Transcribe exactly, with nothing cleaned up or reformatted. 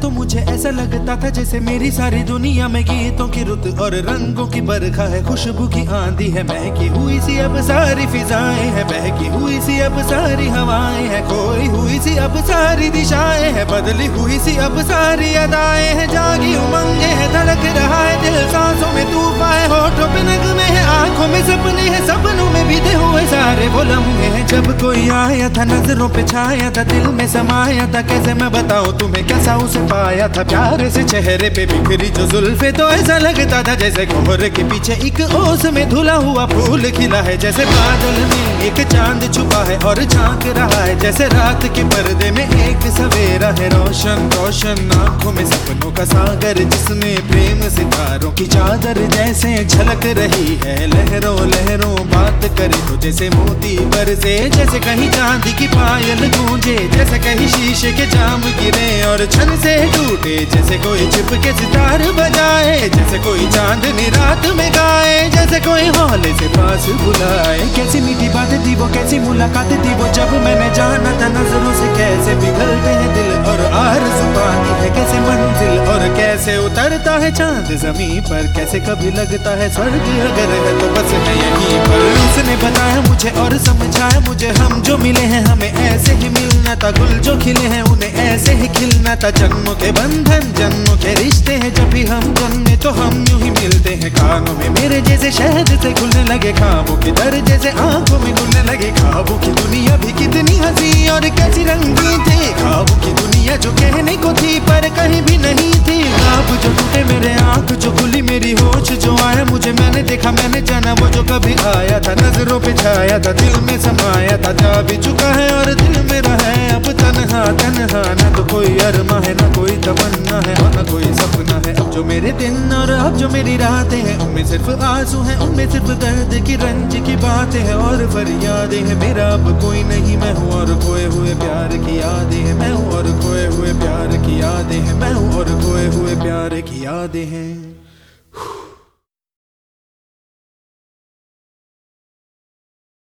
तो मुझे ऐसा लगता था जैसे मेरी सारी दुनिया में गीतों की रुत और रंगों की बरखा है, खुशबू की आंधी है, महकी हुई सी अब सारी फिजाएं है, बहकी हुई सी अब सारी हवाएं है, खोई हुई सी अब सारी दिशाएं है, बदली हुई सी अब सारी अदाएं है, जागी उमंगे है, धड़क रहा है दिल, सांसों में तूफान है, होठों पे नगमे है, आंखों में सपने हैं, सपनों में बीते हुए सारे वो लम्हे हैं। जब कोई आया था नजरों पे छाया था, दिल में समाया था, कैसे मैं बताऊं तुम्हें कैसा उसे पाया था, प्यार से चेहरे पे बिखरी जो जुल्फे तो ऐसा लगता था जैसे कोहरे के पीछे एक ओस में धुला हुआ फूल खिला है, जैसे बादल में एक चांद छुपा है और झांक रहा है, जैसे रात के पर्दे में एक सवेरा है, रोशन रोशन आंखों में सपनों का सागर, जिसमें प्रेम सितारों की चादर जैसे झलक रही है, लहरों लहरों बात करे तो जैसे मोती बरसे, जैसे कहीं चांदी की पायल गूंजे, जैसे कहीं शीशे के जाम गिरे और छन से टूटे, जैसे कोई छिप के सितार बजाए, जैसे कोई चांदनी रात में गाए, जैसे कोई हौले से पास बुलाए। कैसी मीठी बातें थी वो, कैसी मुलाकातें थी वो, जब मैंने जाना था नजरों से कैसे पिघलते हैं दिल और आरज़ू पाती है कैसे मंजिल, और कैसे उतरता है चांद जमीन पर, कैसे कभी लगता है स्वर्ग अगर है तो बस मैं यहीं पर। उसने बताया मुझे और समझाया मुझे, हम जो मिले हैं हमें ऐसे ही मिलना था, गुल जो खिले हैं उन्हें ऐसे ही खिलना था, जन्मों के बंधन जन्मों के रिश्ते हैं, जब भी हम जन्मे तो हम यूं ही मिलते हैं, कानों में मेरे जैसे शहद से खुलने लगे ख्वाबों के दर, जैसे आंखों में घुलने लगे ख्वाबों की दुनिया भी कितनी हंसी और कैसी रंगीन थी, ख्वाबों की दुनिया जो कहने को थी पर कहीं भी नहीं थी, ख्वाब जो टूटे मेरे आंख जो खुली मेरी होश जो आया मुझे, मैंने देखा मैंने जाना वो जो कभी आया था, नजरों पे छाया था दिल में समाया था, जा भी चुका है और दिल मेरा है अब तन्हा तन्हा, ना तो कोई अरमा है ना कोई तमन्ना है और ना कोई सपना है, अब जो मेरे दिन और अब जो मेरी रातें हैं उनमें सिर्फ आंसू हैं, उनमें सिर्फ दर्द की रंज की बातें हैं और फरियादें हैं, मेरा अब कोई नहीं मैं हूँ और खोए हुए प्यार की यादें हैं, मैं हूँ और खोए हुए प्यार की यादें हैं, मैं हूँ और खोए हुए प्यार की यादें हैं।